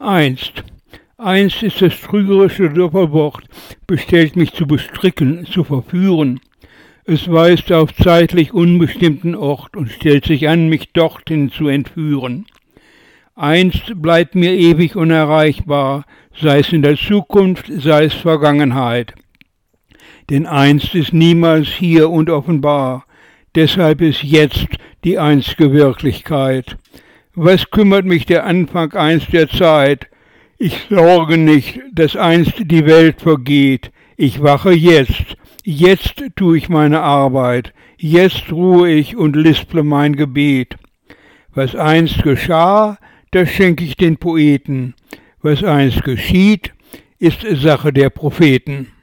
Einst. Einst ist das trügerische Doppelwort, bestellt mich zu bestricken, zu verführen. Es weist auf zeitlich unbestimmten Ort und stellt sich an, mich dorthin zu entführen. Einst bleibt mir ewig unerreichbar, sei es in der Zukunft, sei es Vergangenheit. Denn einst ist niemals hier und offenbar, deshalb ist jetzt die einzige Wirklichkeit. Was kümmert mich der Anfang einst der Zeit? Ich sorge nicht, dass einst die Welt vergeht. Ich wache jetzt. Jetzt tue ich meine Arbeit. Jetzt ruhe ich und lisple mein Gebet. Was einst geschah, das schenke ich den Poeten. Was einst geschieht, ist Sache der Propheten.